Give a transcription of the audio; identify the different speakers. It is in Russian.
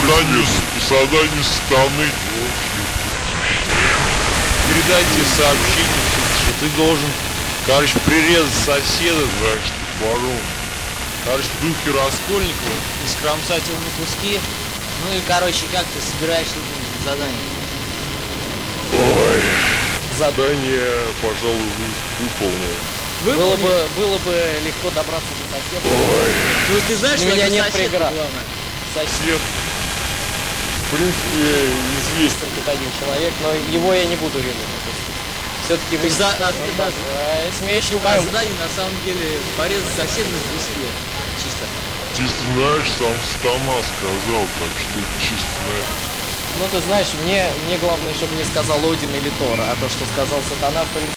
Speaker 1: задание сатаны.
Speaker 2: Передайте сообщение, что ты должен, короче, прирезать соседа, значит, барон. Короче, в духе Раскольникова,
Speaker 3: скромсать его на куски. Ну и, короче, как ты собираешься выполнить задание?
Speaker 1: Ой, задание, пожалуй, выполнил.
Speaker 3: Было бы легко добраться до соседа.
Speaker 1: Ой,
Speaker 3: Ну ты знаешь,
Speaker 4: У меня нет
Speaker 3: сосед
Speaker 4: преград.
Speaker 3: главное.
Speaker 1: сосед, в принципе, известен.
Speaker 4: Только один человек, но его я не буду резать. Все-таки вы смеешь
Speaker 3: Задание на самом деле порезать соседа на куски. Чисто.
Speaker 1: Ты знаешь, сам сатана сказал, так что чисто на это.
Speaker 4: Ну ты знаешь, мне главное, чтобы не сказал Один или Тор, а то, что сказал Сатана, в принципе.